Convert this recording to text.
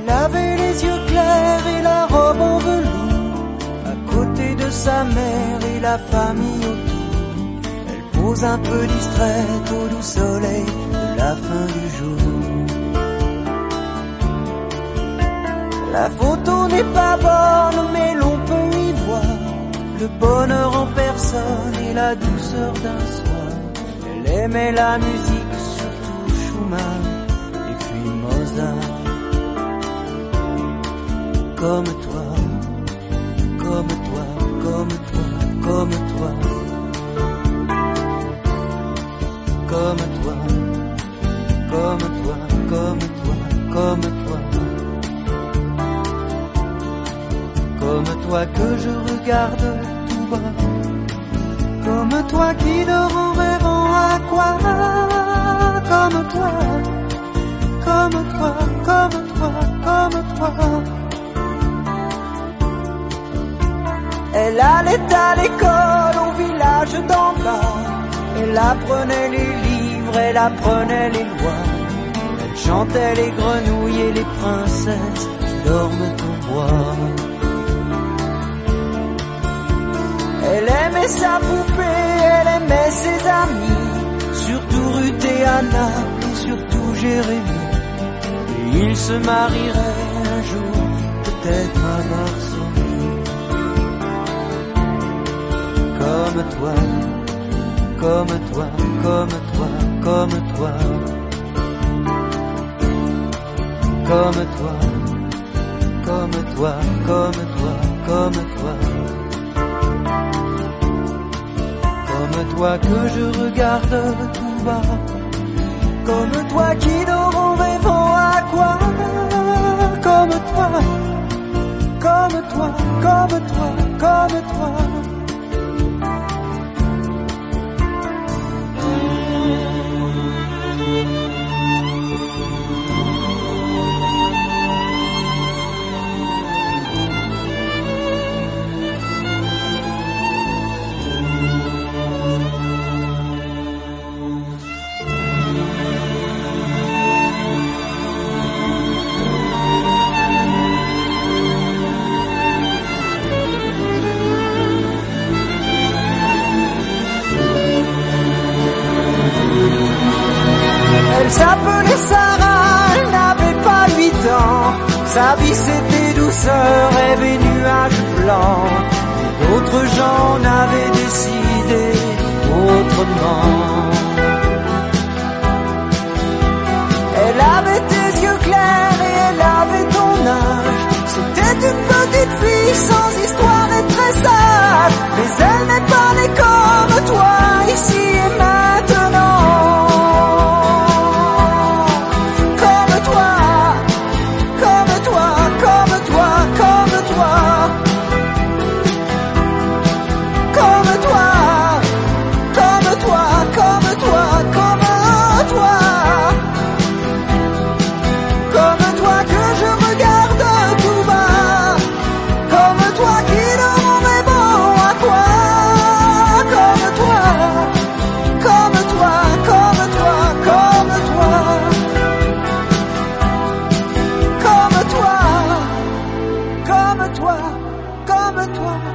Elle avait les yeux clairs et la robe en velours, à côté de sa mère et la famille autour. Elle pose un peu distraite au doux soleil de la fin du jour. La photo n'est pas bonne, mais l'on peut y voir le bonheur en personne et la douceur d'un soir. Elle aimait la musique, surtout Schumann et puis Mozart. Comme toi, comme toi, comme toi, comme toi. Comme toi, comme toi, comme toi, comme toi. Comme toi que je regarde tout bas. Comme toi qui dort en rêvant à quoi? Comme toi, comme toi, comme toi, comme toi. Elle allait à l'école au village d'en bas. Elle apprenait les livres, elle apprenait les lois. Elle chantait les grenouilles et les princesses qui dorment au bois. Elle aimait sa poupée, elle aimait ses amis, surtout Ruth et Anna et surtout Jérémie. Et ils se marieraient un jour, peut-être à Varsovie. Comme toi, comme toi, comme toi, comme toi. Comme toi, comme toi, comme toi, comme toi. Comme toi que je regarde tout bas. Comme toi qui dort en rêvant à quoi? Comme toi, comme toi, comme toi, comme toi. Elle s'appelait Sarah, elle n'avait pas 8 ans. Sa vie c'était douceur, rêve et nuages blancs. D'autres gens n'avaient décidé autrement. Elle avait tes yeux clairs et elle avait ton âge. C'était une petite fille sans histoire et très sage. Mais elle n'est pas née comme toi, ici et maintenant. Comme toi,